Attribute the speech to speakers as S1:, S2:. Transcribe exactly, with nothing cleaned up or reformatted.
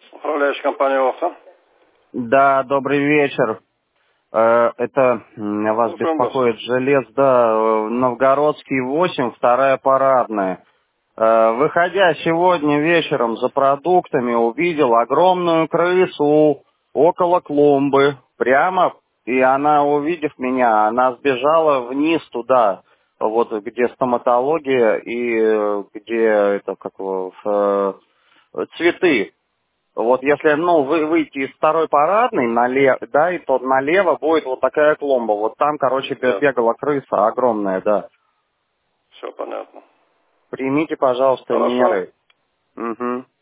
S1: Управляющая компания ОХТА.
S2: Да, добрый вечер. Э, Это м, вас
S1: Слушаем вас.
S2: беспокоит желез, да, э, Новгородский восемь, вторая парадная. Э, Выходя сегодня вечером за продуктами, увидел огромную крысу около клумбы. Прямо, и она, увидев меня, она сбежала вниз туда, вот где стоматология и э, где это как его, э, цветы. Вот если, ну, вы выйти из второй парадной налево, да, и то налево будет вот такая клумба. Вот там, короче, бе-
S1: Ясно.
S2: бегала крыса огромная, да.
S1: Все понятно.
S2: Примите, пожалуйста,
S1: Хорошо.
S2: меры. Угу.